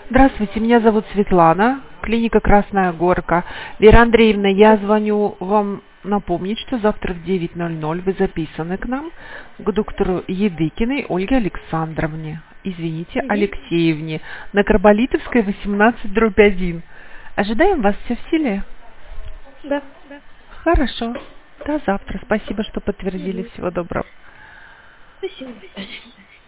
Здравствуйте, меня зовут Светлана, клиника Красная Горка. Вера Андреевна, я звоню вам напомнить, что завтра в 9:00 вы записаны к нам, к доктору Едыкиной Ольге Александровне, Угу. Алексеевне, на Карболитовской, 18/1. Ожидаем вас все в силе? Да. Хорошо. До завтра. Спасибо, что подтвердили. Угу. Всего доброго. Спасибо. До свидания.